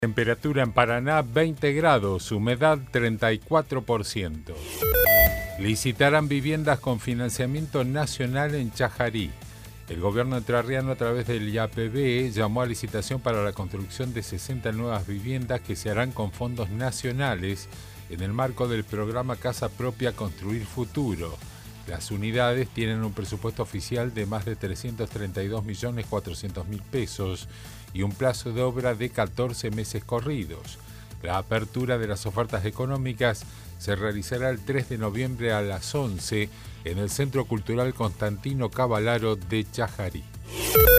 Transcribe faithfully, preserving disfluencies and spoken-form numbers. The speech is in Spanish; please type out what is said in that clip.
Temperatura en Paraná veinte grados, humedad treinta y cuatro por ciento. Licitarán viviendas con financiamiento nacional en Chajarí. El gobierno entrerriano, a través del I A P B, llamó a licitación para la construcción de sesenta nuevas viviendas que se harán con fondos nacionales en el marco del programa Casa Propia Construir Futuro. Las unidades tienen un presupuesto oficial de más de trescientos treinta y dos millones cuatrocientos mil pesos y un plazo de obra de catorce meses corridos. La apertura de las ofertas económicas se realizará el tres de noviembre a las once en el Centro Cultural Constantino Cavallaro de Chajarí.